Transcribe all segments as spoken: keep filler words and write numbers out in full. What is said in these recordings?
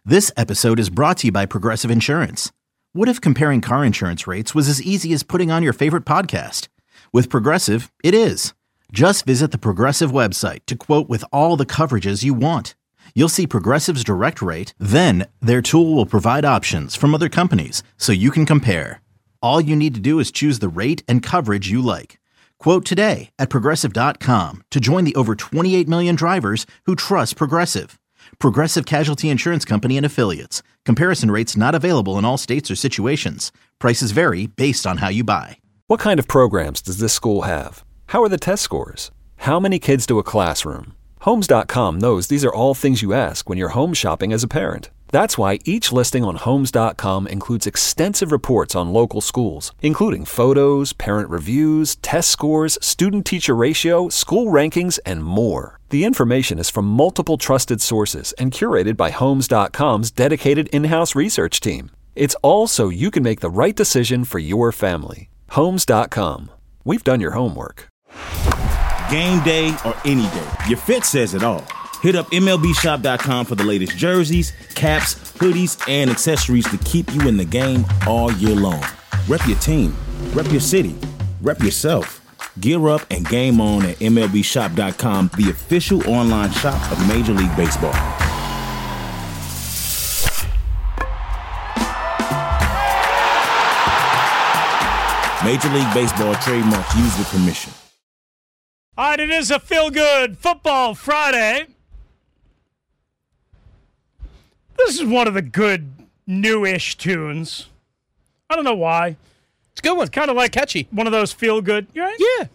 This episode is brought to you by Progressive Insurance. What if comparing car insurance rates was as easy as putting on your favorite podcast? With Progressive, it is. Just visit the Progressive website to quote with all the coverages you want. You'll see Progressive's direct rate, then their tool will provide options from other companies so you can compare. All you need to do is choose the rate and coverage you like. Quote today at Progressive dot com to join the over twenty-eight million drivers who trust Progressive. Progressive Casualty Insurance Company and Affiliates. Comparison rates not available in all states or situations. Prices vary based on how you buy. What kind of programs does this school have? How are the test scores? How many kids do a classroom? Homes dot com knows these are all things you ask when you're home shopping as a parent. That's why each listing on Homes dot com includes extensive reports on local schools, including photos, parent reviews, test scores, student-teacher ratio, school rankings, and more. The information is from multiple trusted sources and curated by Homes dot com's dedicated in-house research team. It's all so you can make the right decision for your family. Homes dot com. We've done your homework. Game day or any day, your fit says it all. Hit up M L B shop dot com for the latest jerseys, caps, hoodies, and accessories to keep you in the game all year long. Rep your team, rep your city, rep yourself. Gear up and game on at M L B shop dot com, the official online shop of Major League Baseball. Major League Baseball trademark used with permission. All right, it is a feel-good football Friday. This is one of the good new-ish tunes. I don't know why. It's a good one. It's kind of like it's catchy. One of those feel-good. You right? Yeah.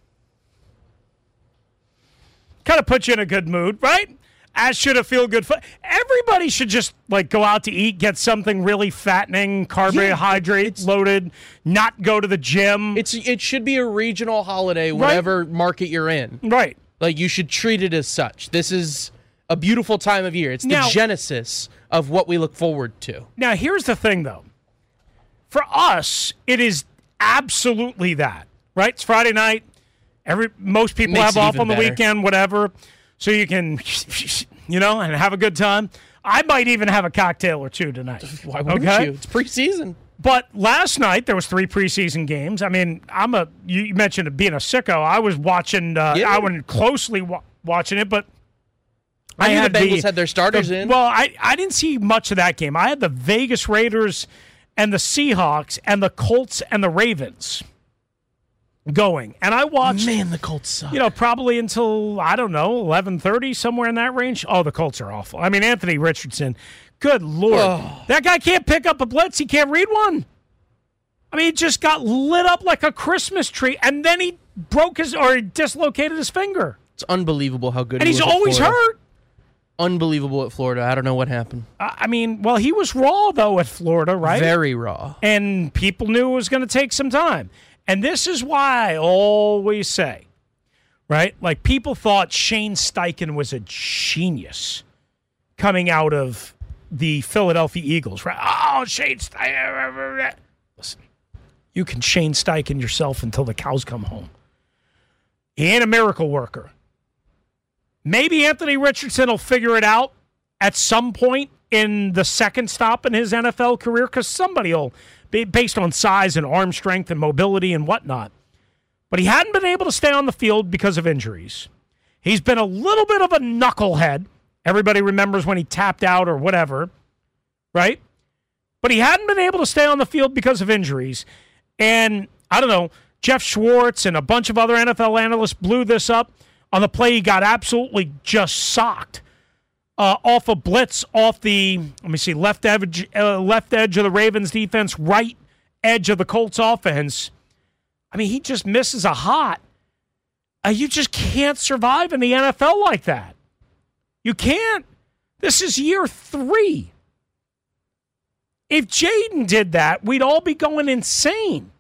Kind of puts you in a good mood, right? As should a feel-good. Fo- Everybody should just like go out to eat, get something really fattening, carbohydrate yeah, loaded, not go to the gym. It's It should be a regional holiday, whatever right? market you're in. Right. Like, you should treat it as such. This is a beautiful time of year. It's the now, genesis of what we look forward to. Now, here's the thing, though. For us, it is absolutely that, right? It's Friday night. Every Most people Makes have off on the better. weekend, whatever, so you can, you know, and have a good time. I might even have a cocktail or two tonight. Why wouldn't okay? you? It's preseason. But last night, there was three preseason games. I mean, I'm a, you mentioned being a sicko. I was watching, uh, Yeah. I wasn't closely wa- watching it, but I, I knew had the Bengals the, had their starters the, in. Well, I, I didn't see much of that game. I had the Vegas Raiders and the Seahawks and the Colts and the Ravens going. And I watched, Man, the Colts suck. you know, probably until, I don't know, eleven thirty, somewhere in that range. Oh, the Colts are awful. I mean, Anthony Richardson, good Lord. Oh. That guy can't pick up a blitz. He can't read one. I mean, he just got lit up like a Christmas tree, and then he broke his, or he dislocated his finger. It's unbelievable how good And he he's was at always Florida. hurt. Unbelievable at Florida. I don't know what happened. I mean, well, he was raw, though, at Florida, right? Very raw. And people knew it was going to take some time. And this is why I always say, right? Like, people thought Shane Steichen was a genius coming out of the Philadelphia Eagles, right? Oh, Shane Steichen. Listen, you can Shane Steichen yourself until the cows come home. He ain't a miracle worker. Maybe Anthony Richardson will figure it out at some point in the second stop in his N F L career, because somebody will, be based on size and arm strength and mobility and whatnot. But he hadn't been able to stay on the field because of injuries. He's been a little bit of a knucklehead. Everybody remembers when he tapped out or whatever, right? But he hadn't been able to stay on the field because of injuries. And, I don't know, Jeff Schwartz and a bunch of other N F L analysts blew this up. On the play, he got absolutely just socked uh, off a blitz, off the, let me see, left edge, uh, left edge of the Ravens defense, right edge of the Colts offense. I mean, he just misses a hot. Uh, you just can't survive in the N F L like that. You can't. This is year three. If Jaden did that, we'd all be going insane.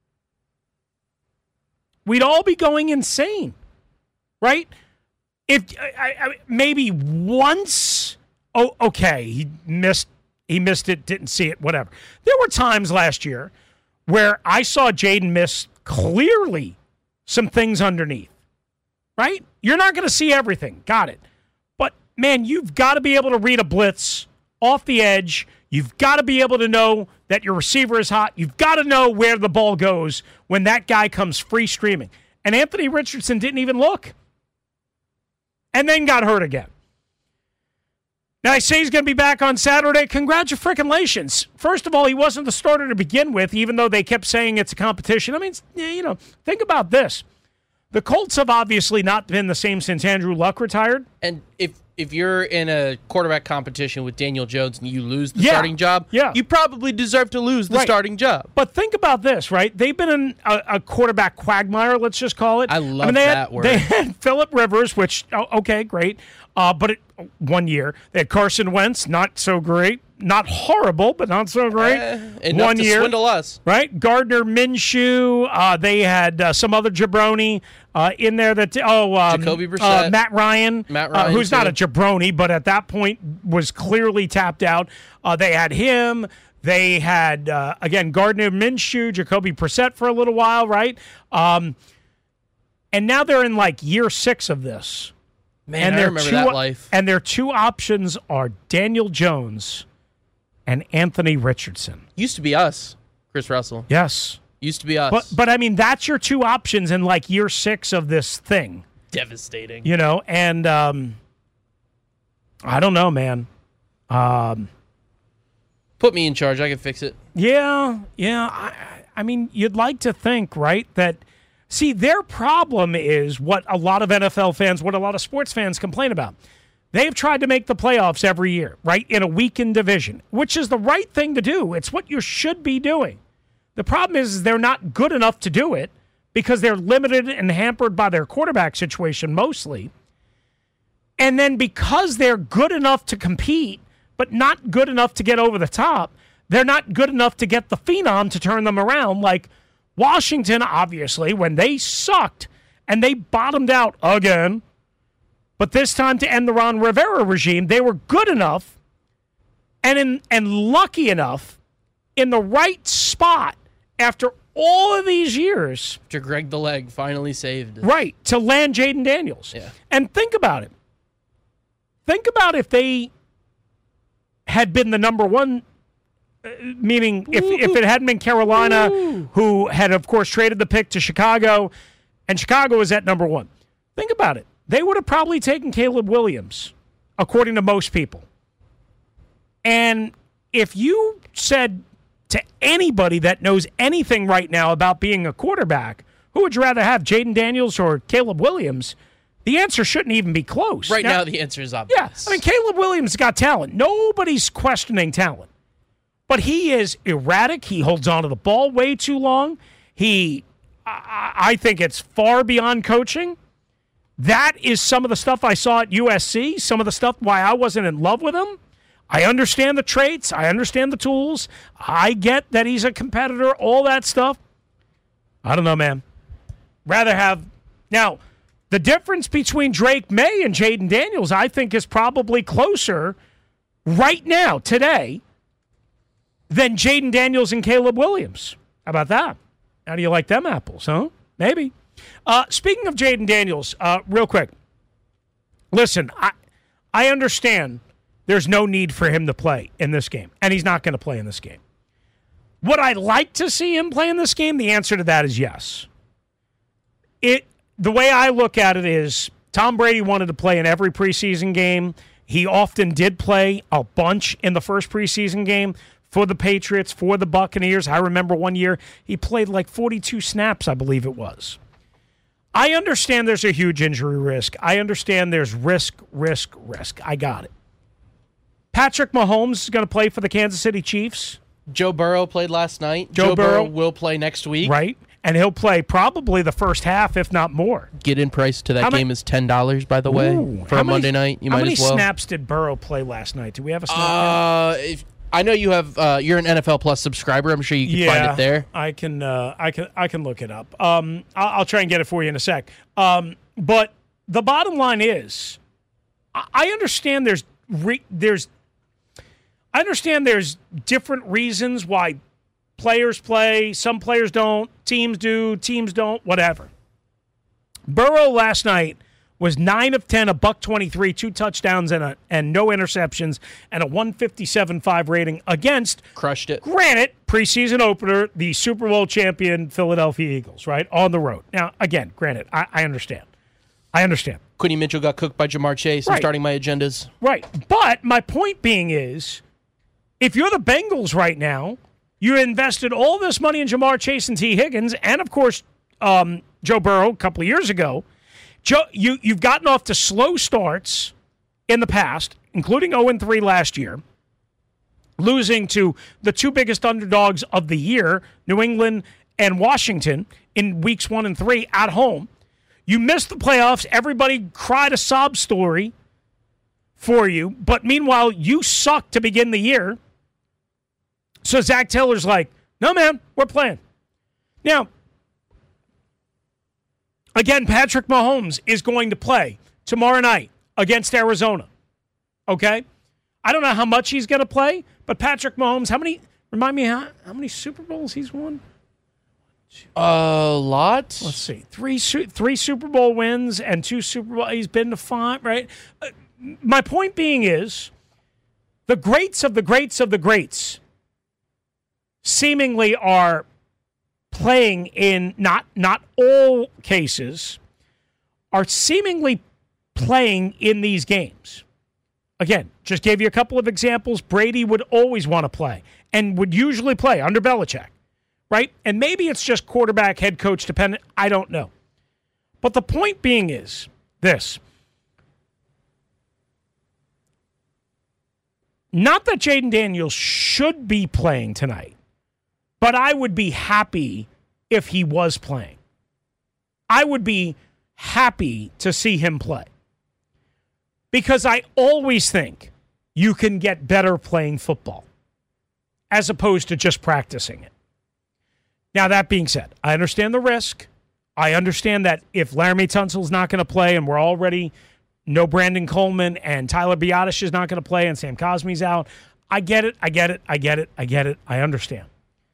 We'd all be going insane. Right? If I, I, maybe once, oh, okay, he missed, he missed it, didn't see it, whatever. There were times last year where I saw Jaden miss clearly some things underneath. Right? You're not going to see everything. Got it. But man, you've got to be able to read a blitz off the edge. You've got to be able to know that your receiver is hot. You've got to know where the ball goes when that guy comes free streaming. And Anthony Richardson didn't even look. And then got hurt again. Now, I say he's going to be back on Saturday. Congratulations. First of all, he wasn't the starter to begin with, even though they kept saying it's a competition. I mean, you know, think about this. The Colts have obviously not been the same since Andrew Luck retired. And if if you're in a quarterback competition with Daniel Jones and you lose the Yeah. starting job, Yeah. you probably deserve to lose the Right. starting job. But think about this, right? They've been in a, a quarterback quagmire, let's just call it. I love they that had, word. They had Phillip Rivers, which, oh, okay, great. Uh, but it, one year. They had Carson Wentz, not so great. Not horrible, but not so great. Eh, enough one to year. swindle us. Right? Gardner Minshew. Uh, they had uh, some other jabroni uh, in there. That oh, um, Jacoby uh, Brissett. Matt Ryan, Matt uh, Ryan, who's not too. a jabroni, but at that point was clearly tapped out. Uh, they had him. They had uh, again Gardner Minshew, Jacoby Brissett for a little while, right? Um, and now they're in like year six of this. Man, and I their remember two, that life. And their two options are Daniel Jones and Anthony Richardson. Used to be us, Chris Russell. Yes. Used to be us. But but I mean that's your two options in like year six of this thing. Devastating. You know, and um I don't know, man. Um Put me in charge. I can fix it. Yeah, yeah. I I mean you'd like to think, right, that see their problem is what a lot of N F L fans, what a lot of sports fans complain about. They've tried to make the playoffs every year, right, in a weakened division, which is the right thing to do. It's what you should be doing. The problem is they're not good enough to do it because they're limited and hampered by their quarterback situation mostly. And then because they're good enough to compete, but not good enough to get over the top, they're not good enough to get the phenom to turn them around. Like Washington, obviously, when they sucked and they bottomed out again, but this time to end the Ron Rivera regime, they were good enough and in, and lucky enough in the right spot after all of these years. After Greg the Leg finally saved it. Right, to land Jaden Daniels. Yeah. And think about it. Think about if they had been the number one, uh, meaning if, if it hadn't been Carolina, Ooh. who had, of course, traded the pick to Chicago, and Chicago was at number one. Think about it. They would have probably taken Caleb Williams, according to most people. And if you said to anybody that knows anything right now about being a quarterback, who would you rather have, Jaden Daniels or Caleb Williams? The answer shouldn't even be close. Right now, the answer is obvious. Yeah, I mean, Caleb Williams has got talent. Nobody's questioning talent. But he is erratic. He holds on to the ball way too long. He, I, I think it's far beyond coaching. That is some of the stuff I saw at U S C, some of the stuff why I wasn't in love with him. I understand the traits. I understand the tools. I get that he's a competitor, all that stuff. I don't know, man. Rather have... Now, the difference between Drake May and Jaden Daniels, I think, is probably closer right now, today, than Jaden Daniels and Caleb Williams. How about that? How do you like them apples, huh? Maybe. Uh, speaking of Jaden Daniels, uh, real quick. Listen, I I understand there's no need for him to play in this game, and he's not going to play in this game. Would I like to see him play in this game? The answer to that is yes. It the way I look at it is Tom Brady wanted to play in every preseason game. He often did play a bunch in the first preseason game for the Patriots, for the Buccaneers. I remember one year he played like forty-two snaps, I believe it was. I understand there's a huge injury risk. I understand there's risk, risk, risk. I got it. Patrick Mahomes is going to play for the Kansas City Chiefs. Joe Burrow played last night. Joe Joe, Burrow. Burrow will play next week. Right? And he'll play probably the first half, if not more. Get-in price to that How game many- is ten dollars, by the way, Ooh, for how a many- Monday night. You how might many as well. snaps did Burrow play last night? Do we have a snap? Uh, if, I know you have. Uh, you're an N F L Plus subscriber. I'm sure you can find it there. I can. Uh, I can. I can look it up. Um, I'll, I'll try and get it for you in a sec. Um, but the bottom line is, I, I understand there's re- there's, I understand there's different reasons why players play. Some players don't. Teams do. Teams don't. Whatever. Burrow last night was nine of ten, a buck twenty-three, two touchdowns, and a, and no interceptions, and a one fifty-seven point five rating against, crushed it. Granted, preseason opener, the Super Bowl champion Philadelphia Eagles, right, on the road. Now, again, granted, I, I understand. I understand. Quinny Mitchell got cooked by Jamar Chase. I'm Right. starting my agendas. Right. But my point being is, if you're the Bengals right now, you invested all this money in Jamar Chase and T. Higgins, and, of course, um, Joe Burrow a couple of years ago. Joe, you, you've gotten off to slow starts in the past, including oh and three last year, losing to the two biggest underdogs of the year, New England and Washington, in weeks one and three at home. You missed the playoffs. Everybody cried a sob story for you. But meanwhile, you sucked to begin the year. So Zach Taylor's like, no, man, we're playing. Now, again, Patrick Mahomes is going to play tomorrow night against Arizona. Okay? I don't know how much he's going to play, but Patrick Mahomes, how many, remind me how, how many Super Bowls he's won? A lot. Let's see. Three three Super Bowl wins and two Super Bowl. He's been to five, right? Uh, my point being is the greats of the greats of the greats seemingly are playing in not not all cases, are seemingly playing in these games. Again, just gave you a couple of examples. Brady would always want to play and would usually play under Belichick. Right? And maybe it's just quarterback, head coach dependent. I don't know. But the point being is this. Not that Jaden Daniels should be playing tonight, but I would be happy if he was playing. I would be happy to see him play. Because I always think you can get better playing football as opposed to just practicing it. Now, that being said, I understand the risk. I understand that if Laramie Tunsil's not going to play and we're already no Brandon Coleman and Tyler Biadasz is not going to play and Sam Cosmi's out, I get it, I get it, I get it, I get it, I understand.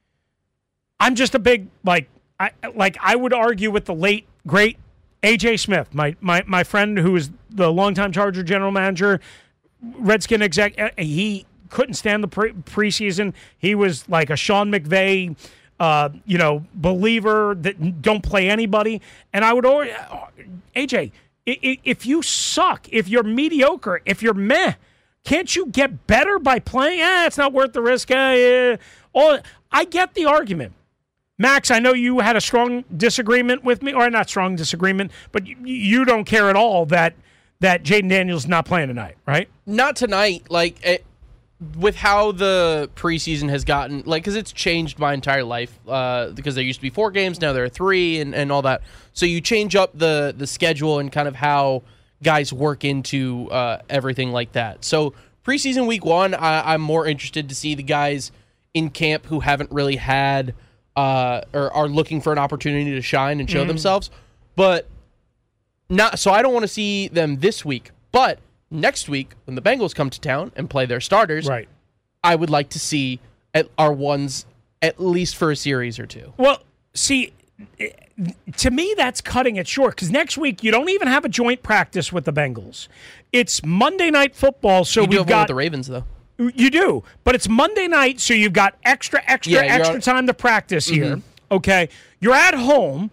I'm just a big, like, I like I would argue with the late, great A J Smith, my my my friend who is the longtime Charger general manager, Redskin exec. He couldn't stand the pre- preseason. He was like a Sean McVay, Uh, you know, believer that don't play anybody. And I would already, A J, if you suck, if you're mediocre, if you're meh, can't you get better by playing? Ah, it's not worth the risk. Ah, yeah. All, I get the argument. Max, I know you had a strong disagreement with me, or not strong disagreement, but you, you don't care at all that that Jaden Daniels is not playing tonight, right? Not tonight. Like, it, with how the preseason has gotten, like, because it's changed my entire life, uh, because there used to be four games, now there are three, and, and all that. So you change up the the schedule and kind of how guys work into uh, everything like that. So preseason week one, I, I'm more interested to see the guys in camp who haven't really had uh, or are looking for an opportunity to shine and show mm-hmm. themselves. But not so I don't want to see them this week, but next week, when the Bengals come to town and play their starters, right, I would like to see at our ones at least for a series or two. Well, see, to me, that's cutting it short because next week you don't even have a joint practice with the Bengals. It's Monday Night Football, so you do we've have got one with the Ravens though. You do, but it's Monday night, so you've got extra, extra, yeah, extra on, time to practice here. Mm-hmm. Okay, you're at home.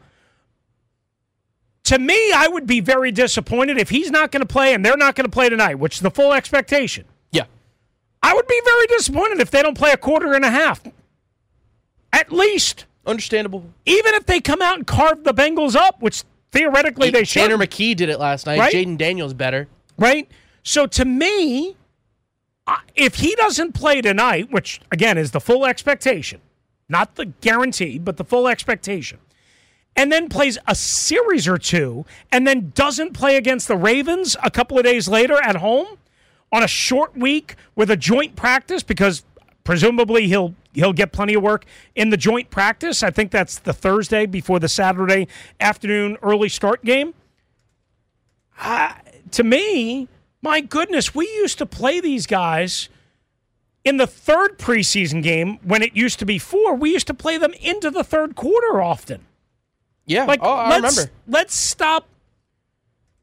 To me, I would be very disappointed if he's not going to play and they're not going to play tonight, which is the full expectation. Yeah. I would be very disappointed if they don't play a quarter and a half. At least. Understandable. Even if they come out and carve the Bengals up, which theoretically they should. Tanner McKee did it last night. Right? Jaden Daniels better. Right? So to me, if he doesn't play tonight, which, again, is the full expectation, not the guarantee, but the full expectation, and then plays a series or two, and then doesn't play against the Ravens a couple of days later at home on a short week with a joint practice, because presumably he'll he'll get plenty of work in the joint practice. I think that's the Thursday before the Saturday afternoon early start game. Uh, to me, my goodness, we used to play these guys in the third preseason game when it used to be four. We used to play them into the third quarter often. Yeah, like, oh, I let's, remember. Let's stop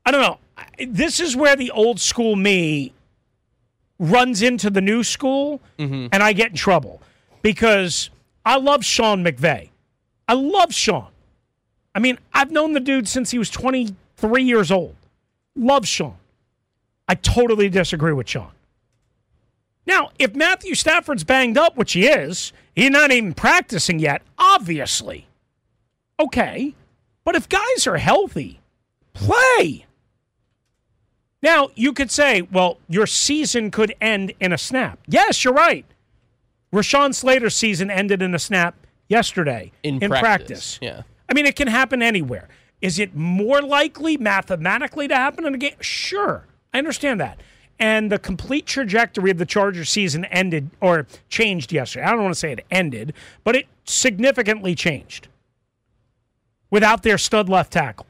I don't know. This is where the old school me runs into the new school, mm-hmm. and I get in trouble because I love Sean McVay. I love Sean. I mean, I've known the dude since he was twenty-three years old. Love Sean. I totally disagree with Sean. Now, if Matthew Stafford's banged up, which he is, he's not even practicing yet, obviously. Okay. But if guys are healthy, play. Now, you could say, well, your season could end in a snap. Yes, you're right. Rashawn Slater's season ended in a snap yesterday in, in practice. practice. Yeah. I mean, it can happen anywhere. Is it more likely mathematically to happen in a game? Sure. I understand that. And the complete trajectory of the Chargers season ended or changed yesterday. I don't want to say it ended, but it significantly changed without their stud left tackle.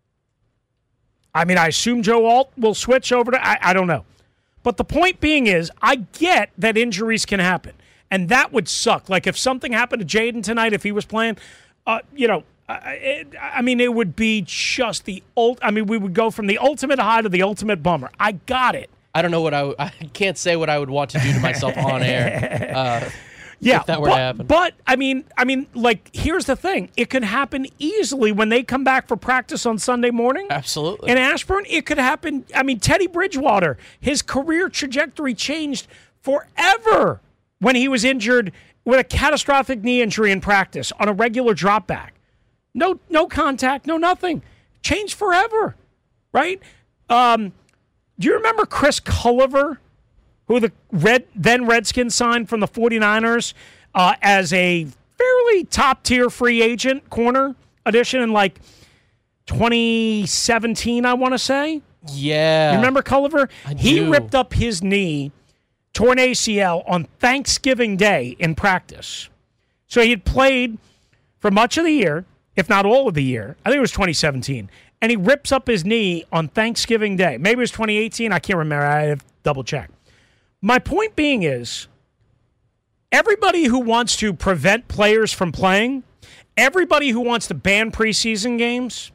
I mean, I assume Joe Alt will switch over to, I, I don't know. But the point being is, I get that injuries can happen. And that would suck. Like if something happened to Jaden tonight, if he was playing, uh, you know, uh, it, I mean, it would be just the ult. I mean, we would go from the ultimate high to the ultimate bummer. I got it. I don't know what I, w- I can't say what I would want to do to myself on air. Uh, Yeah, if that were but, to happen. But I mean, I mean, like, here's the thing: it can happen easily when they come back for practice on Sunday morning. Absolutely. In Ashburn, it could happen. I mean, Teddy Bridgewater, his career trajectory changed forever when he was injured with a catastrophic knee injury in practice on a regular drop back. No, no contact, no nothing. Changed forever, right? Um, do you remember Chris Culliver, who the Red then Redskins signed from the 49ers uh, as a fairly top-tier free agent corner addition in like twenty seventeen, I want to say? Yeah. You remember Culliver? I He do. ripped up his knee, torn A C L on Thanksgiving Day in practice. So he had played for much of the year, if not all of the year. I think it was twenty seventeen. And he rips up his knee on Thanksgiving Day. Maybe it was twenty eighteen. I can't remember. I have to double check. My point being is, everybody who wants to prevent players from playing, everybody who wants to ban preseason games,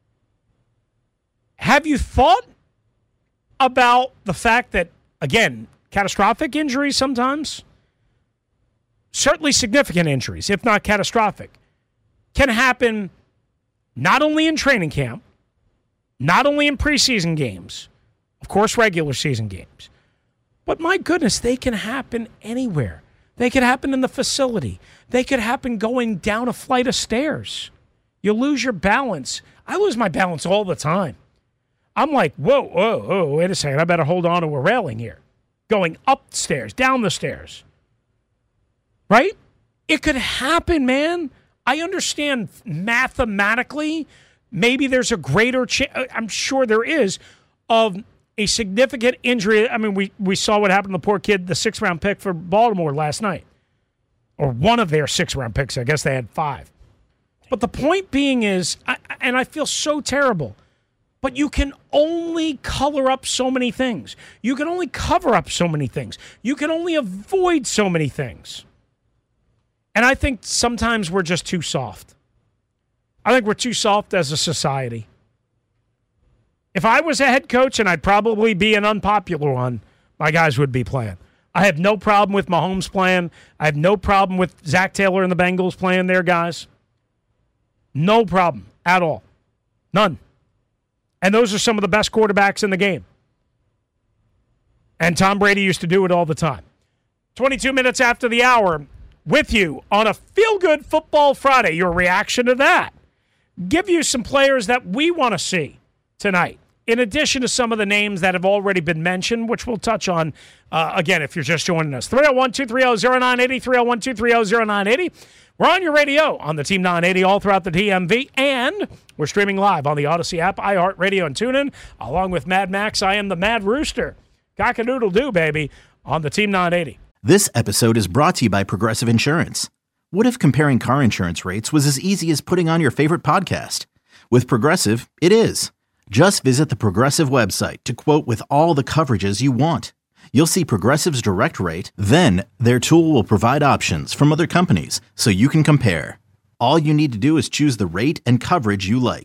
have you thought about the fact that, again, catastrophic injuries sometimes, certainly significant injuries, if not catastrophic, can happen not only in training camp, not only in preseason games, of course, regular season games, but my goodness, they can happen anywhere. They could happen in the facility. They could happen going down a flight of stairs. You lose your balance. I lose my balance all the time. I'm like, whoa, whoa, whoa, wait a second. I better hold on to a railing here. Going upstairs, down the stairs. Right? It could happen, man. I understand mathematically, maybe there's a greater chance, I'm sure there is, of a significant injury. I mean, we, we saw what happened to the poor kid, the sixth-round pick for Baltimore last night. Or one of their six-round picks. I guess they had five. But the point being is, I, and I feel so terrible, but you can only color up so many things. You can only cover up so many things. You can only avoid so many things. And I think sometimes we're just too soft. I think we're too soft as a society. If I was a head coach, and I'd probably be an unpopular one, my guys would be playing. I have no problem with Mahomes playing. I have no problem with Zach Taylor and the Bengals playing their guys. No problem at all. None. And those are some of the best quarterbacks in the game. And Tom Brady used to do it all the time. twenty-two minutes after the hour, with you on a Feel-Good Football Friday. Your reaction to that. Give you some players that we want to see tonight, in addition to some of the names that have already been mentioned, which we'll touch on, uh, again, if you're just joining us. three oh one, two three oh, oh nine eight oh, three oh one, two three oh, oh nine eight oh. We're on your radio on the Team nine eighty all throughout the D M V, and we're streaming live on the Odyssey app, iHeartRadio, and TuneIn, along with Mad Max. I am the Mad Rooster. Cock-a-doodle-doo, baby, on the Team nine eighty. This episode is brought to you by Progressive Insurance. What if comparing car insurance rates was as easy as putting on your favorite podcast? With Progressive, it is. Just visit the Progressive website to quote with all the coverages you want. You'll see Progressive's direct rate, then their tool will provide options from other companies so you can compare. All you need to do is choose the rate and coverage you like.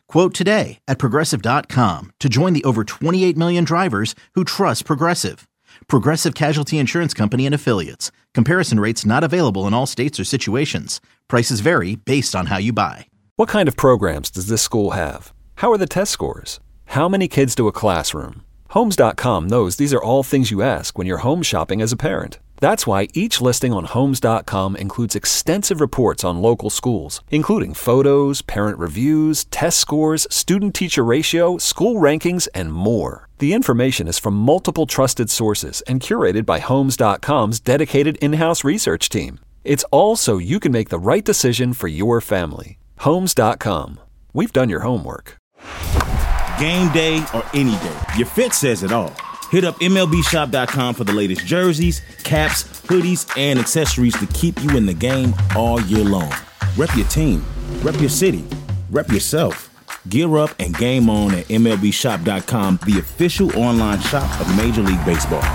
Quote today at Progressive dot com to join the over twenty-eight million drivers who trust Progressive. Progressive Casualty Insurance Company and Affiliates. Comparison rates not available in all states or situations. Prices vary based on how you buy. What kind of programs does this school have? How are the test scores? How many kids do a classroom? Homes dot com knows these are all things you ask when you're home shopping as a parent. That's why each listing on Homes dot com includes extensive reports on local schools, including photos, parent reviews, test scores, student-teacher ratio, school rankings, and more. The information is from multiple trusted sources and curated by Homes dot com's dedicated in-house research team. It's all so you can make the right decision for your family. Homes dot com. We've done your homework. Game day or any day, your fit says it all. Hit up M L B shop dot com for the latest jerseys, caps, hoodies, and accessories to keep you in the game all year long. Rep your team, rep your city, rep yourself. Gear up and game on at M L B shop dot com, the official online shop of Major League Baseball.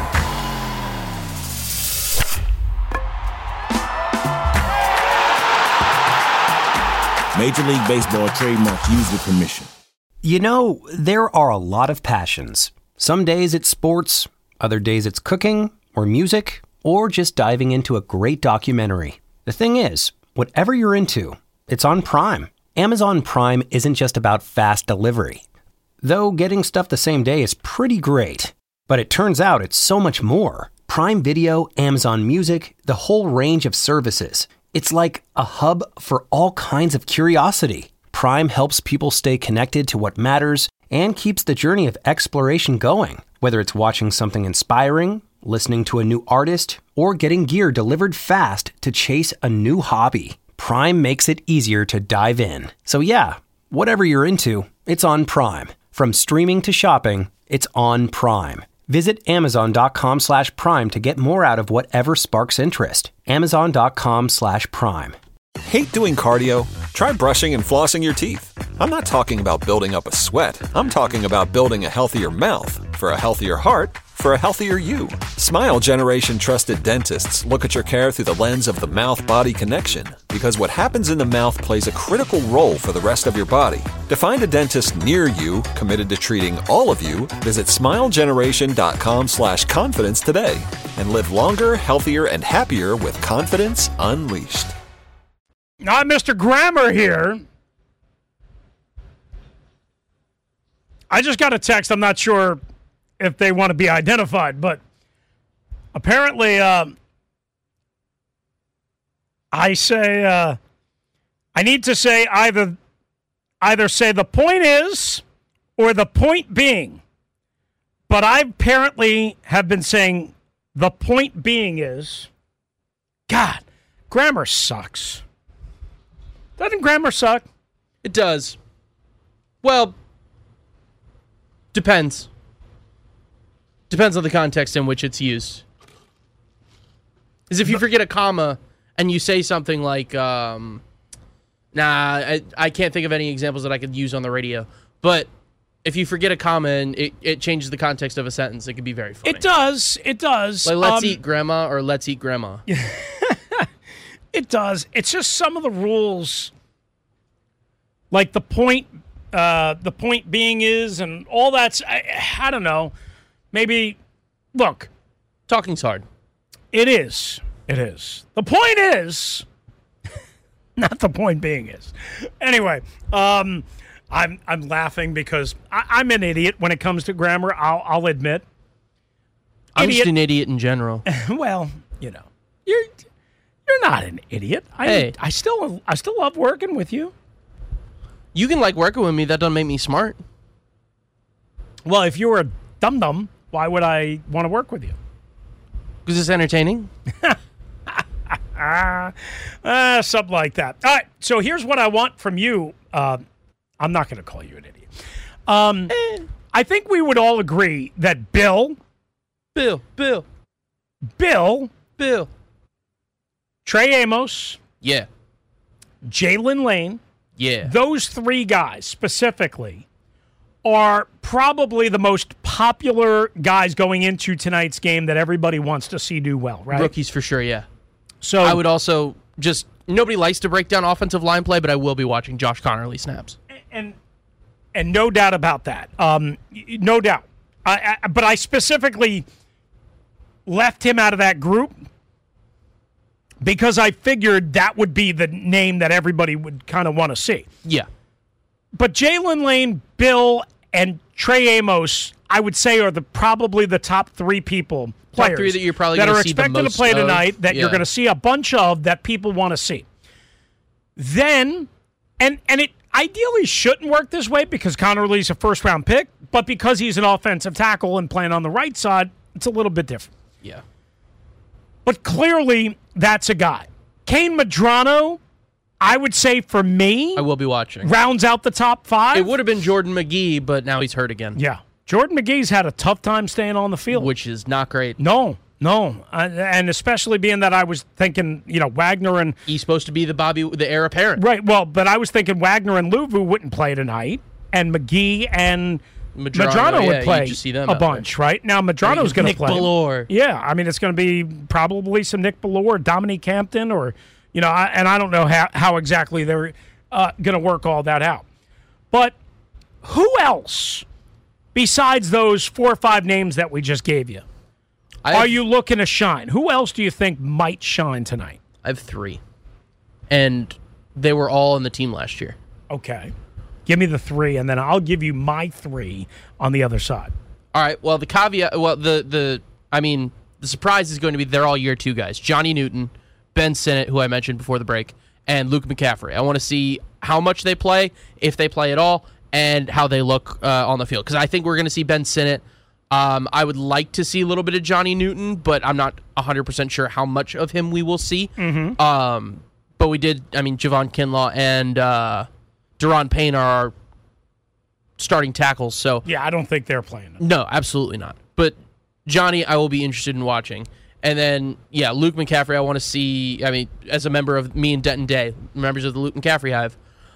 Major League Baseball trademark used with permission. You know, there are a lot of passions. Some days it's sports, other days it's cooking, or music, or just diving into a great documentary. The thing is, whatever you're into, it's on Prime. Amazon Prime isn't just about fast delivery. Though getting stuff the same day is pretty great. But it turns out it's so much more. Prime Video, Amazon Music, the whole range of services. It's like a hub for all kinds of curiosity. Prime helps people stay connected to what matters and keeps the journey of exploration going, whether it's watching something inspiring, listening to a new artist, or getting gear delivered fast to chase a new hobby. Prime makes it easier to dive in. So yeah, whatever you're into, it's on Prime. From streaming to shopping, it's on Prime. Visit Amazon dot com slash Prime to get more out of whatever sparks interest. Amazon dot com slash Prime. Hate doing cardio? Try brushing and flossing your teeth. I'm not talking about building up a sweat. I'm talking about building a healthier mouth. For a healthier heart, for a healthier you. Smile Generation trusted dentists look at your care through the lens of the mouth-body connection, because what happens in the mouth plays a critical role for the rest of your body. To find a dentist near you committed to treating all of you, visit smile generation dot com slash confidence today and live longer, healthier, and happier with confidence unleashed. Not Mister Grammer here. I just got a text. I'm not sure if they want to be identified, but apparently uh, I say uh, I need to say either either say the point is or the point being. But I apparently have been saying the point being is, God, grammar sucks. Doesn't grammar suck? It does. Well, depends. Depends on the context in which it's used. Because if you forget a comma and you say something like, um, nah, I, I can't think of any examples that I could use on the radio. But if you forget a comma and it, it changes the context of a sentence, it could be very funny. It does. It does. Like, let's um, eat grandma or let's eat grandma. It does. It's just some of the rules, like the point, uh, the point being is, and all that's, I, I don't know. Maybe, look. Talking's hard. It is. It is. The point is, not the point being is. Anyway, um, I'm I'm laughing because I, I'm an idiot when it comes to grammar. I'll I'll admit. I'm Idiot. just an idiot in general. Well, you know, you're you're not an idiot. I Hey. I still I still love working with you. You can like working with me. That doesn't make me smart. Well, if you were a dum dum, why would I want to work with you? Because it's entertaining. Ah, uh, something like that. All right. So here's what I want from you. Uh, I'm not going to call you an idiot. Um, I think we would all agree that Bill, Bill, Bill, Bill, Bill. Trey Amos, Yeah. Jalen Lane, Yeah. those three guys specifically are probably the most popular guys going into tonight's game that everybody wants to see do well, right? Rookies for sure, yeah. So I would also just, nobody likes to break down offensive line play, but I will be watching Josh Connerly snaps. and and no doubt about that. Um, no doubt. I, I, but I specifically left him out of that group because I figured that would be the name that everybody would kind of want to see. Yeah. But Jalen Lane, Bill, and Trey Amos, I would say, are the probably the top three people, players top three that you're probably that going are to see the expected most to play of. tonight. That Yeah. you're going to see a bunch of that people want to see. Then, and and it ideally shouldn't work this way because Connerly's a first round pick, but because he's an offensive tackle and playing on the right side, it's a little bit different. Yeah. But clearly, that's a guy. Kane Medrano, I would say for me, I will be watching. rounds out the top five. It would have been Jordan McGee, but now he's hurt again. Yeah. Jordan McGee's had a tough time staying on the field. Which is not great. No, no. Uh, and especially being that I was thinking, you know, Wagner and... He's supposed to be the Bobby, the heir apparent. Right, well, but I was thinking Wagner and Luvu wouldn't play tonight, and McGee and Madrano, Madrano yeah, would you play just see them a out bunch, right? Now Madrano's going to Nick play. Ballore. Yeah, I mean, it's going to be probably some Nick Ballore, Dominique Hampton, or, you know, I, and I don't know how, how exactly they're uh, going to work all that out. But who else, besides those four or five names that we just gave you, I are have, you looking to shine? Who else do you think might shine tonight? I have three. And they were all on the team last year. Okay. Give me the three, and then I'll give you my three on the other side. All right. Well, the caveat, well, the, the I mean, the surprise is going to be they're all year two guys. Johnny Newton, Ben Sinnott, who I mentioned before the break, and Luke McCaffrey. I want to see how much they play, if they play at all, and how they look uh, on the field. Because I think we're going to see Ben Sinnott. Um, I would like to see a little bit of Johnny Newton, but I'm not one hundred percent sure how much of him we will see. Mm-hmm. Um, but we did, I mean, Javon Kinlaw and uh, Deron Payne are our starting tackles. So Yeah, I don't think they're playing. no, absolutely not. But Johnny, I will be interested in watching. And then, yeah, Luke McCaffrey, I want to see, I mean, as a member of me and Denton Day, members of the Luke McCaffrey Hive,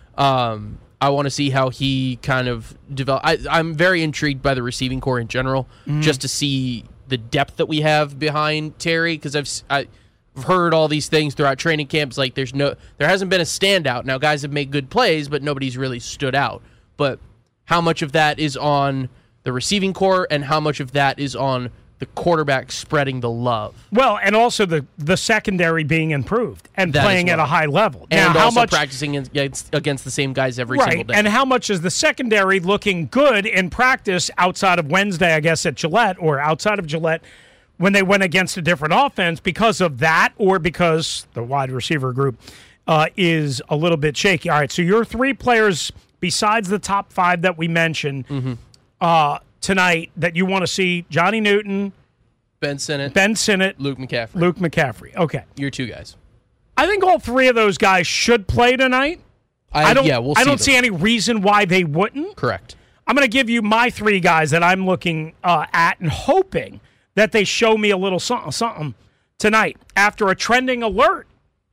um, I want to see how he kind of develop. I, I'm very intrigued by the receiving core in general, Mm-hmm. just to see the depth that we have behind Terry, because I've s- I've heard all these things throughout training camps. Like there's no, there hasn't been a standout. Now guys have made good plays, but nobody's really stood out. But how much of that is on the receiving core, and how much of that is on the quarterback spreading the love? Well, and also the the secondary being improved and That playing as at a well. high level. And now, how also much practicing against, against the same guys every single right? day. And how much is the secondary looking good in practice outside of Wednesday, I guess, at Gillette, or outside of Gillette when they went against a different offense because of that, or because the wide receiver group uh, is a little bit shaky? All right, so your three players besides the top five that we mentioned Mm-hmm. uh, tonight that you want to see: Johnny Newton, Ben Sinnott, Ben Sinnott, Luke McCaffrey. Luke McCaffrey. Okay. Your two guys. I think all three of those guys should play tonight. I, I don't. yeah, we'll I see don't them. see any reason why they wouldn't. Correct. I'm going to give you my three guys that I'm looking uh, at and hoping that they show me a little something, something tonight after a trending alert.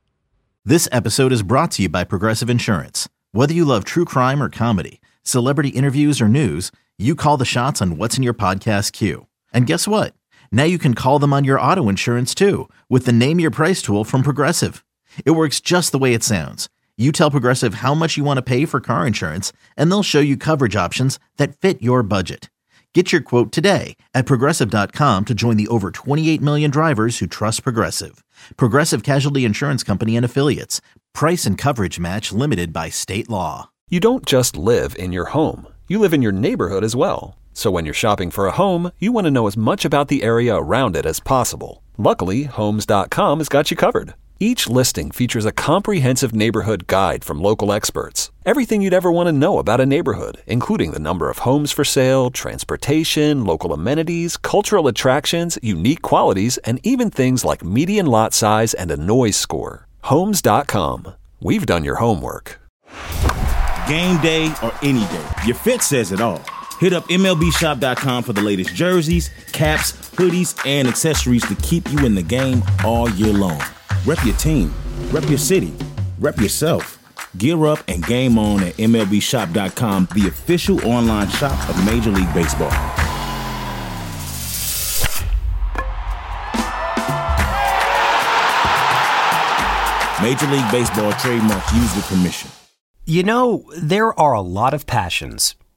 This episode is brought to you by Progressive Insurance. Whether you love true crime or comedy, celebrity interviews or news, you call the shots on what's in your podcast queue. And guess what? Now you can call them on your auto insurance too with the Name Your Price tool from Progressive. It works just the way it sounds. You tell Progressive how much you want to pay for car insurance, and they'll show you coverage options that fit your budget. Get your quote today at Progressive dot com to join the over twenty-eight million drivers who trust Progressive. Progressive Casualty Insurance Company and Affiliates. Price and coverage match limited by state law. You don't just live in your home. You live in your neighborhood as well. So when you're shopping for a home, you want to know as much about the area around it as possible. Luckily, Homes dot com has got you covered. Each listing features a comprehensive neighborhood guide from local experts. Everything you'd ever want to know about a neighborhood, including the number of homes for sale, transportation, local amenities, cultural attractions, unique qualities, and even things like median lot size and a noise score. Homes dot com. We've done your homework. Game day or any day, your fit says it all. Hit up M L B shop dot com for the latest jerseys, caps, hoodies, and accessories to keep you in the game all year long. Rep your team, rep your city, rep yourself. Gear up and game on at M L B shop dot com, the official online shop of Major League Baseball. Major League Baseball trademarks used with permission. You know, there are a lot of passions.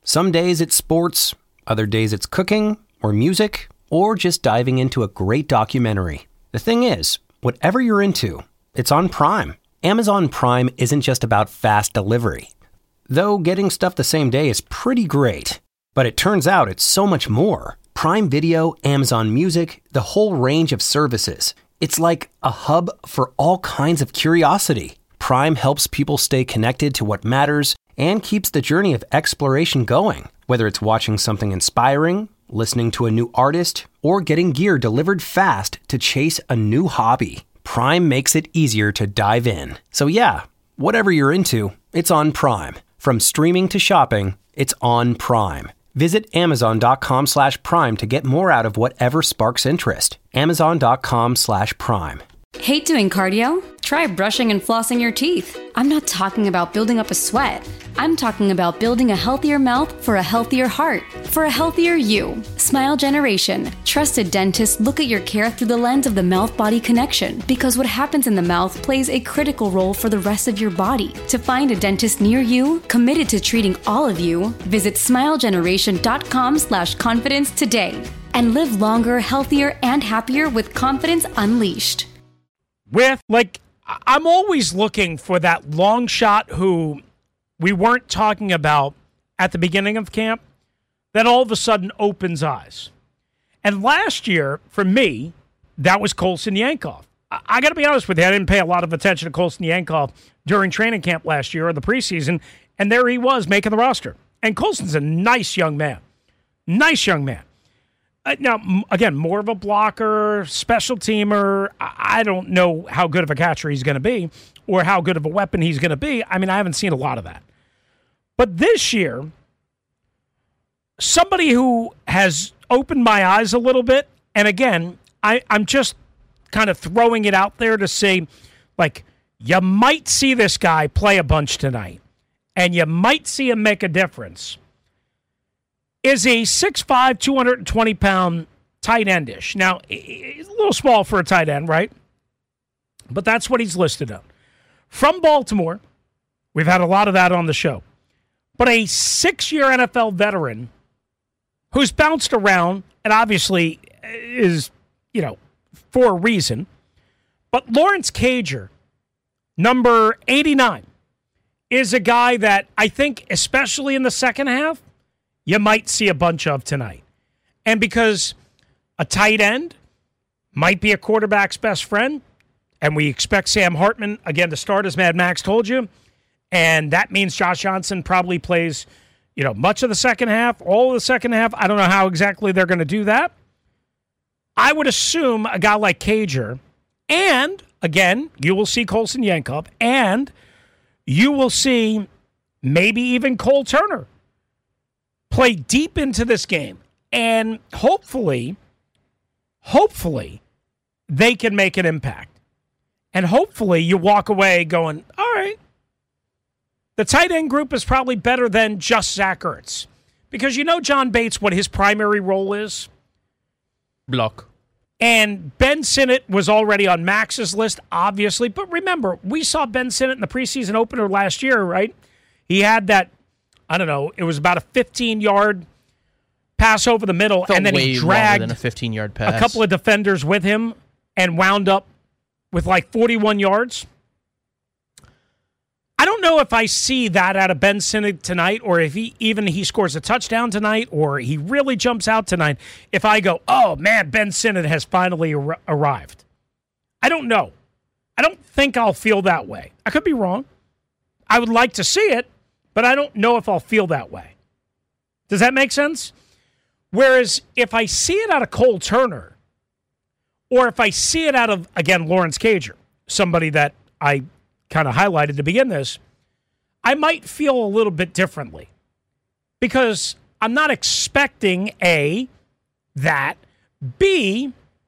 Some days it's sports, other days it's cooking or music, or just diving into a great documentary. The thing is, whatever you're into, it's on Prime. Amazon Prime isn't just about fast delivery. Though getting stuff the same day is pretty great. But it turns out it's so much more. Prime Video, Amazon Music, the whole range of services. It's like a hub for all kinds of curiosity. Prime helps people stay connected to what matters and keeps the journey of exploration going. Whether it's watching something inspiring, listening to a new artist, or getting gear delivered fast to chase a new hobby, Prime makes it easier to dive in. So yeah, whatever you're into, it's on Prime. From streaming to shopping, it's on Prime. Visit amazon.com slash prime to get more out of whatever sparks interest. Amazon.com slash prime. Hate doing cardio? Try brushing and flossing your teeth. I'm not talking about building up a sweat. I'm talking about building a healthier mouth for a healthier heart, for a healthier you. Smile Generation. Trusted dentists look at your care through the lens of the mouth-body connection, because what happens in the mouth plays a critical role for the rest of your body. To find a dentist near you, committed to treating all of you, visit smilegeneration.com slash confidence today and live longer, healthier, and happier with confidence unleashed. With, like, I'm always looking for that long shot who we weren't talking about at the beginning of camp that all of a sudden opens eyes. And last year, for me, that was Colson Yankov. I, I got to be honest with you, I didn't pay a lot of attention to Colson Yankov during training camp last year or the preseason, and there he was making the roster. And Colson's a nice young man. Nice young man. Uh, now, m- again, more of a blocker, special teamer. I-, I don't know how good of a catcher he's going to be or how good of a weapon he's going to be. I mean, I haven't seen a lot of that. But this year, somebody who has opened my eyes a little bit, and again, I, I'm just kind of throwing it out there to say, like, you might see this guy play a bunch tonight, and you might see him make a difference, is a six five, two hundred twenty pound tight end-ish. Now, he's a little small for a tight end, right? But that's what he's listed on. From Baltimore, we've had a lot of that on the show. But a six-year N F L veteran who's bounced around and obviously is, you know, for a reason. But Lawrence Cager, number eighty-nine, is a guy that I think, especially in the second half, you might see a bunch of tonight. And because a tight end might be a quarterback's best friend, and we expect Sam Hartman, again, to start, as Mad Max told you, and that means Josh Johnson probably plays, you know, much of the second half, all of the second half. I don't know how exactly they're going to do that. I would assume a guy like Cager, and, again, you will see Colson Yankov, and you will see maybe even Cole Turner play deep into this game. And hopefully, hopefully, they can make an impact. And hopefully you walk away going, all right, the tight end group is probably better than just Zach Ertz. Because you know John Bates, what his primary role is? Block. And Ben Sinnott was already on Max's list, obviously. But remember, we saw Ben Sinnott in the preseason opener last year, right? He had that, I don't know, it was about a fifteen-yard pass over the middle, Felt and then way he dragged than a fifteen-yard pass. a couple of defenders with him and wound up with like forty-one yards. I don't know if I see that out of Ben Sinnott tonight, or if he even he scores a touchdown tonight, or he really jumps out tonight. If I go, oh man, Ben Sinnott has finally ar- arrived. I don't know. I don't think I'll feel that way. I could be wrong. I would like to see it, but I don't know if I'll feel that way. Does that make sense? Whereas if I see it out of Cole Turner, or if I see it out of, again, Lawrence Cager, somebody that I kind of highlighted to begin this, I might feel a little bit differently. Because I'm not expecting, A, that, B,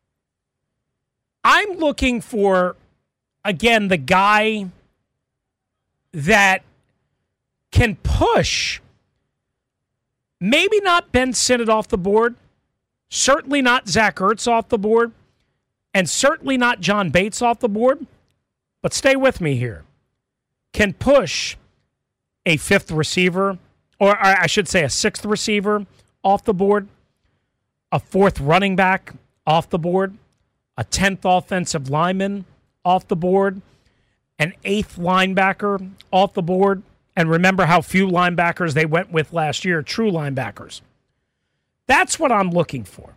I'm looking for, again, the guy that can push, maybe not Ben Sinnott off the board, certainly not Zach Ertz off the board, and certainly not John Bates off the board, but stay with me here, can push a fifth receiver or, or I should say a sixth receiver off the board, a fourth running back off the board, a tenth offensive lineman off the board, an eighth linebacker off the board. And remember how few linebackers they went with last year, true linebackers. That's what I'm looking for.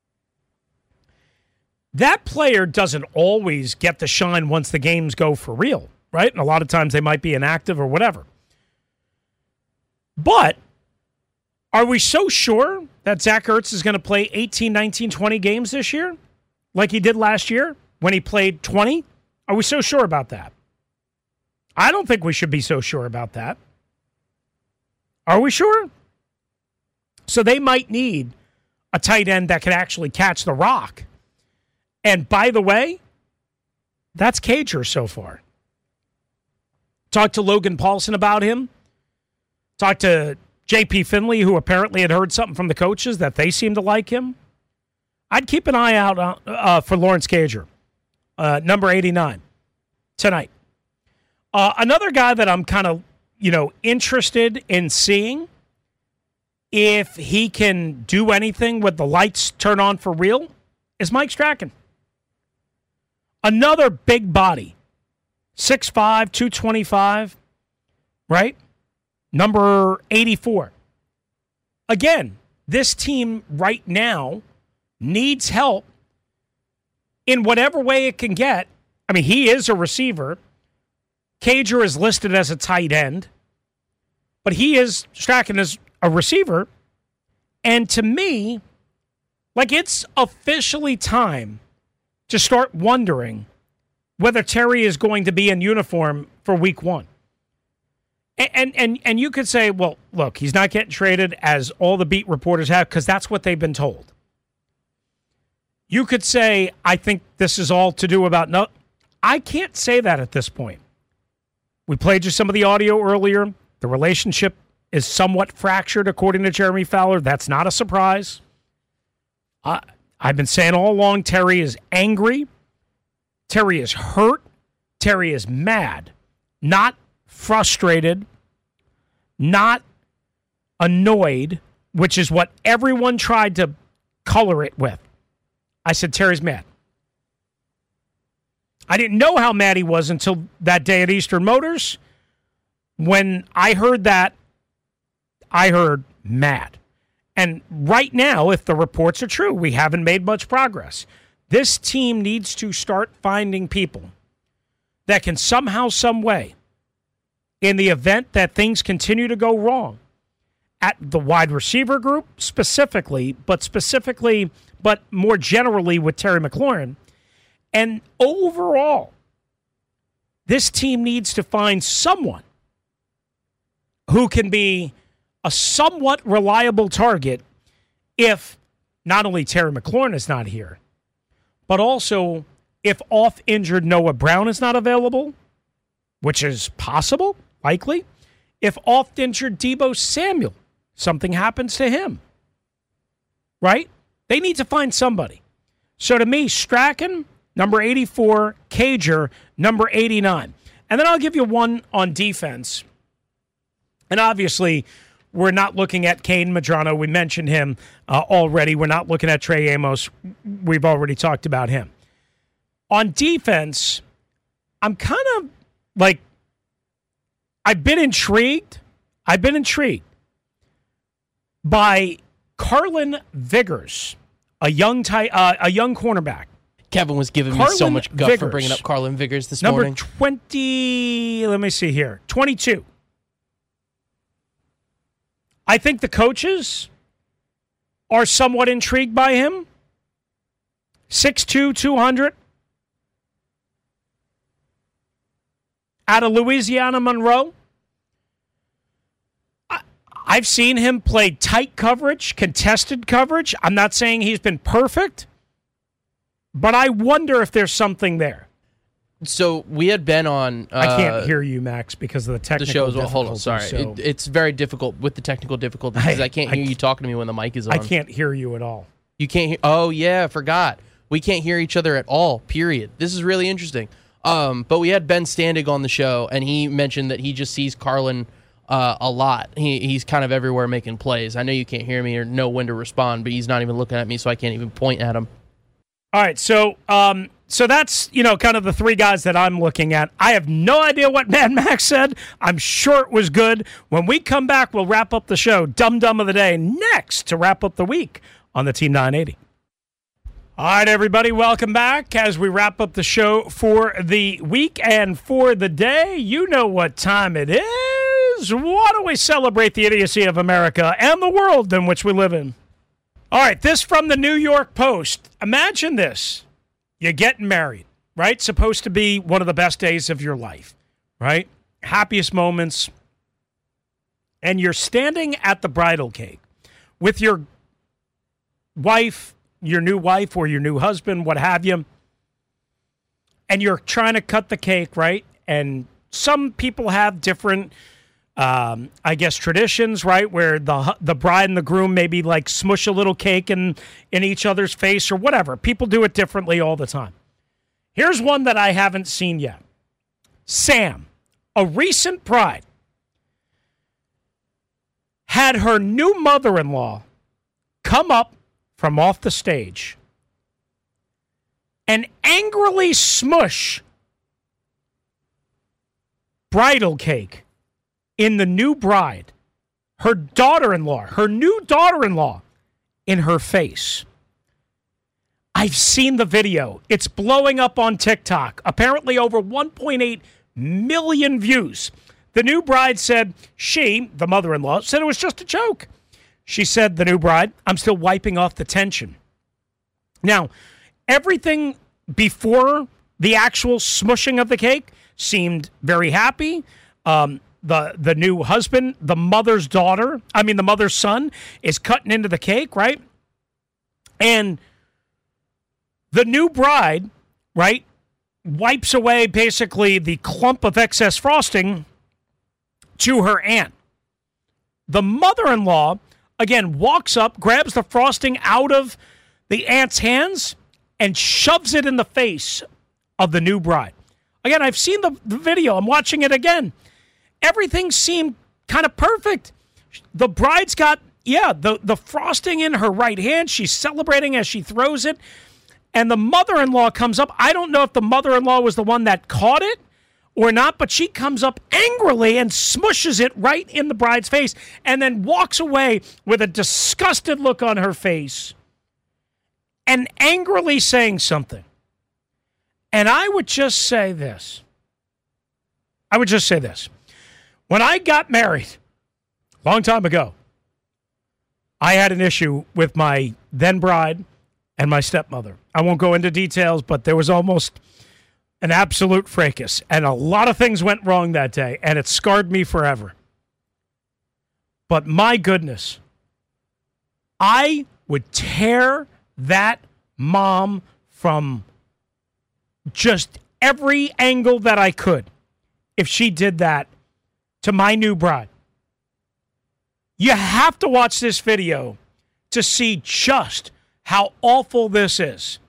That player doesn't always get to shine once the games go for real, right? And a lot of times they might be inactive or whatever. But are we so sure that Zach Ertz is going to play eighteen, nineteen, twenty games this year like he did last year when he played twenty? Are we so sure about that? I don't think we should be so sure about that. Are we sure? So they might need a tight end that can actually catch the rock. And by the way, that's Cager so far. Talked to Logan Paulson about him. Talked to J P Finley, who apparently had heard something from the coaches that they seem to like him. I'd keep an eye out uh, uh, for Lawrence Cager, uh, number eighty-nine, tonight. Uh, another guy that I'm kind of, you know, interested in seeing if he can do anything with the lights turn on for real is Mike Strachan. Another big body, six five, two twenty-five, right? Number eighty-four. Again, this team right now needs help in whatever way it can get. I mean, he is a receiver. Cager is listed as a tight end, but he is, Strachan is a receiver. And to me, like, it's officially time to start wondering whether Terry is going to be in uniform for week one. And, and, and, and you could say, well, look, he's not getting traded, as all the beat reporters have, because that's what they've been told. You could say, I think this is all to do about no. I can't say that at this point. We played you some of the audio earlier. The relationship is somewhat fractured, according to Jeremy Fowler. That's not a surprise. Uh, I've been saying all along, Terry is angry. Terry is hurt. Terry is mad. Not frustrated. Not annoyed, which is what everyone tried to color it with. I said, Terry's mad. I didn't know how mad he was until that day at Eastern Motors. When I heard that, I heard mad. And right now, if the reports are true, we haven't made much progress. This team needs to start finding people that can somehow, some way, in the event that things continue to go wrong, at the wide receiver group specifically, but specifically, but more generally with Terry McLaurin. And overall, this team needs to find someone who can be a somewhat reliable target if not only Terry McLaurin is not here, but also if off-injured Noah Brown is not available, which is possible, likely, if off-injured Deebo Samuel, something happens to him, right? They need to find somebody. So to me, Strachan, number eighty-four, Cager, number eighty-nine. And then I'll give you one on defense. And obviously, we're not looking at Kane Medrano. We mentioned him uh, already. We're not looking at Trey Amos. We've already talked about him. On defense, I'm kind of like, I've been intrigued. I've been intrigued by Carlin Vigors, a young tight, uh, a young cornerback. Kevin was giving Carlin me so much guff Vigors, for bringing up Carlin Vigors this number morning. twenty, let me see here, twenty-two. I think the coaches are somewhat intrigued by him. six two, two hundred. Out of Louisiana Monroe. I, I've seen him play tight coverage, contested coverage. I'm not saying he's been perfect, but I wonder if there's something there. So we had been on. Uh, I can't hear you, Max, because of the technical the show as well. Hold on, difficulties, sorry. So It, it's very difficult with the technical difficulties because I, I can't I hear you can't- talking to me when the mic is on. I can't hear you at all. You can't hear. Oh yeah, I forgot. We can't hear each other at all. Period. This is really interesting. Um, but we had Ben Standig on the show, and he mentioned that he just sees Carlin uh, a lot. He, he's kind of everywhere making plays. I know you can't hear me or know when to respond, but he's not even looking at me, so I can't even point at him. All right, so um, so that's, you know, kind of the three guys that I'm looking at. I have no idea what Mad Max said. I'm sure it was good. When we come back, we'll wrap up the show. Dum Dum of the Day next to wrap up the week on the Team nine eighty. All right, everybody, welcome back as we wrap up the show for the week and for the day. You know what time it is. Why don't we celebrate the idiocy of America and the world in which we live in? All right, this from the New York Post. Imagine this. You're getting married, right? Supposed to be one of the best days of your life, right? Happiest moments. And you're standing at the bridal cake with your wife, your new wife or your new husband, what have you. And you're trying to cut the cake, right? And some people have different Um, I guess traditions, right, where the the bride and the groom maybe like smush a little cake in, in each other's face or whatever. People do it differently all the time. Here's one that I haven't seen yet. Sam, a recent bride, had her new mother-in-law come up from off the stage and angrily smush bridal cake in the new bride, her daughter-in-law, her new daughter-in-law, in her face. I've seen the video. It's blowing up on TikTok. Apparently over one point eight million views. The new bride said she, the mother-in-law, said it was just a joke. She said, the new bride, I'm still wiping off the tension. Now, everything before the actual smushing of the cake seemed very happy. Um, The the new husband, the mother's daughter, I mean the mother's son, is cutting into the cake, right? And the new bride, right, wipes away basically the clump of excess frosting to her aunt. The mother-in-law, again, walks up, grabs the frosting out of the aunt's hands, and shoves it in the face of the new bride. Again, I've seen the, the video. I'm watching it again. Everything seemed kind of perfect. The bride's got, yeah, the, the frosting in her right hand. She's celebrating as she throws it. And the mother-in-law comes up. I don't know if the mother-in-law was the one that caught it or not, but she comes up angrily and smushes it right in the bride's face and then walks away with a disgusted look on her face and angrily saying something. And I would just say this. I would just say this. When I got married, a long time ago, I had an issue with my then bride and my stepmother. I won't go into details, but there was almost an absolute fracas, and a lot of things went wrong that day, and it scarred me forever. But my goodness, I would tear that mom from just every angle that I could if she did that to my new bride. You have to watch this video to see just how awful this is.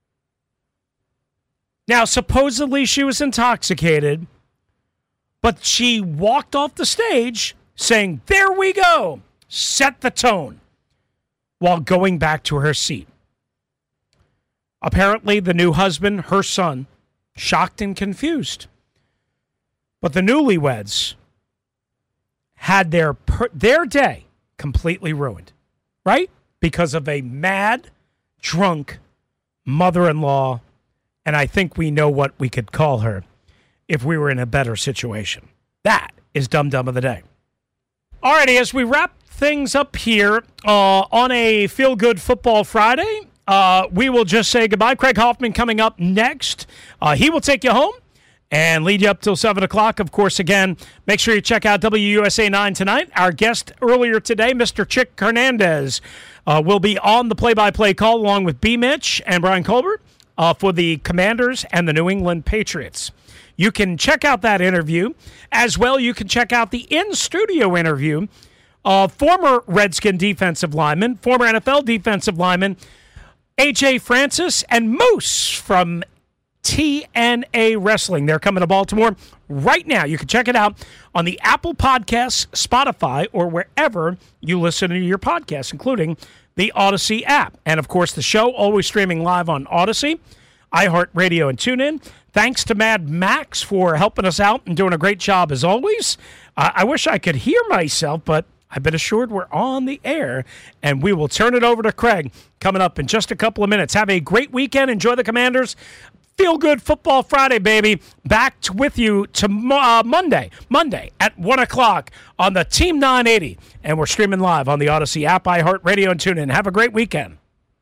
Now, supposedly she was intoxicated, but she walked off the stage saying, "There we go," set the tone, while going back to her seat. Apparently, the new husband, her son, shocked and confused. But the newlyweds had their per- their day completely ruined, right? Because of a mad, drunk mother-in-law, and I think we know what we could call her if we were in a better situation. That is Dum Dum of the Day. Alrighty, as we wrap things up here uh, on a Feel-Good Football Friday, uh, we will just say goodbye. Craig Hoffman coming up next. Uh, he will take you home and lead you up till seven o'clock. Of course, again, make sure you check out W U S A nine tonight. Our guest earlier today, Mister Chick Hernandez, uh, will be on the play-by-play call along with B. Mitch and Brian Colbert uh, for the Commanders and the New England Patriots. You can check out that interview. As well, you can check out the in-studio interview of former Redskin defensive lineman, former N F L defensive lineman, A J Francis, and Moose from T N A Wrestling. They're coming to Baltimore right now. You can check it out on the Apple Podcasts, Spotify, or wherever you listen to your podcasts, including the Odyssey app. And, of course, the show always streaming live on Odyssey, iHeartRadio, and TuneIn. Thanks to Mad Max for helping us out and doing a great job as always. Uh, I wish I could hear myself, but I've been assured we're on the air, and we will turn it over to Craig coming up in just a couple of minutes. Have a great weekend. Enjoy the Commanders. Feel Good Football Friday, baby. Back to, with you to uh, Monday, Monday at one o'clock on the Team nine eighty. And we're streaming live on the Odyssey app, iHeartRadio, and TuneIn. Have a great weekend.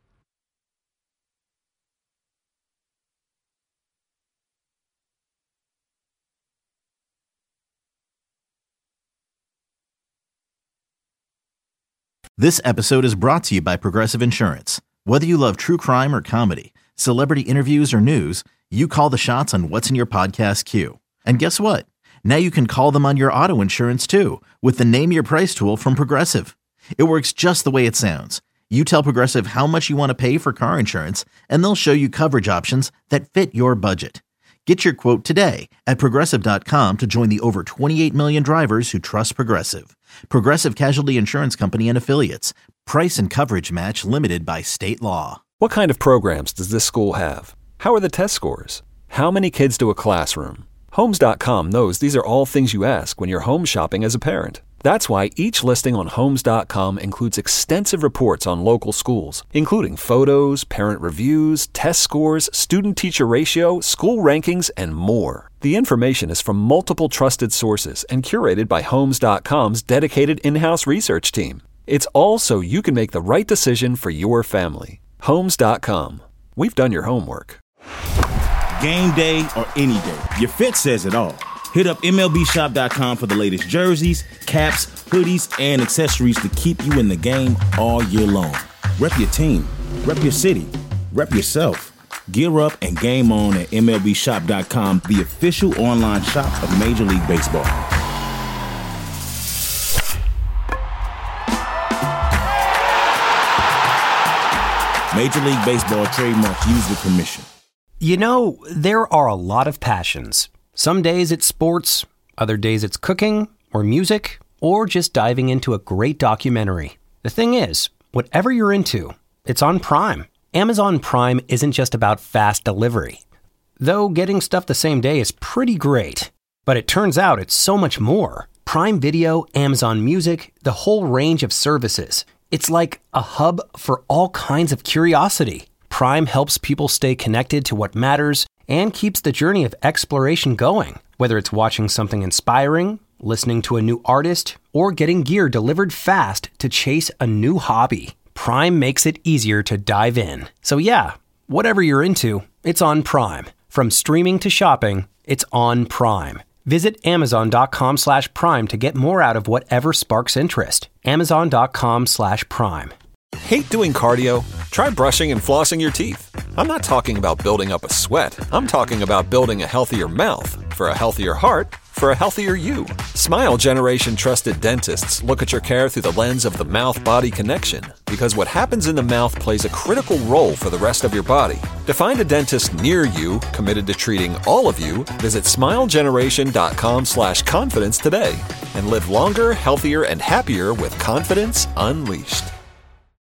This episode is brought to you by Progressive Insurance. Whether you love true crime or comedy, celebrity interviews or news, you call the shots on what's in your podcast queue. And guess what? Now you can call them on your auto insurance too with the Name Your Price tool from Progressive. It works just the way it sounds. You tell Progressive how much you want to pay for car insurance, and they'll show you coverage options that fit your budget. Get your quote today at Progressive dot com to join the over twenty-eight million drivers who trust Progressive. Progressive Casualty Insurance Company and Affiliates. Price and coverage match limited by state law. What kind of programs does this school have? How are the test scores? How many kids do a classroom? Homes dot com knows these are all things you ask when you're home shopping as a parent. That's why each listing on Homes dot com includes extensive reports on local schools, including photos, parent reviews, test scores, student-teacher ratio, school rankings, and more. The information is from multiple trusted sources and curated by Homes dot com's dedicated in-house research team. It's all so you can make the right decision for your family. Homes dot com. We've done your homework. Game day or any day, your fit says it all. Hit up M L B shop dot com for the latest jerseys, caps, hoodies, and accessories to keep you in the game all year long. Rep your team, rep your city, rep yourself. Gear up and game on at M L B shop dot com, the official online shop of Major League Baseball. Major League Baseball trademark used with permission. You know, there are a lot of passions. Some days it's sports, other days it's cooking, or music, or just diving into a great documentary. The thing is, whatever you're into, it's on Prime. Amazon Prime isn't just about fast delivery. Though getting stuff the same day is pretty great. But it turns out it's so much more. Prime Video, Amazon Music, the whole range of services. It's like a hub for all kinds of curiosity. Prime helps people stay connected to what matters and keeps the journey of exploration going. Whether it's watching something inspiring, listening to a new artist, or getting gear delivered fast to chase a new hobby, Prime makes it easier to dive in. So yeah, whatever you're into, it's on Prime. From streaming to shopping, it's on Prime. Visit Amazon dot com slash Prime to get more out of whatever sparks interest. Amazon dot com slash Prime. Hate doing cardio? Try brushing and flossing your teeth. I'm not talking about building up a sweat. I'm talking about building a healthier mouth. For a healthier heart, for a healthier you. Smile Generation trusted dentists look at your care through the lens of the mouth-body connection, because what happens in the mouth plays a critical role for the rest of your body. To find a dentist near you committed to treating all of you, visit smile generation dot com slash confidence today and live longer, healthier, and happier with confidence unleashed.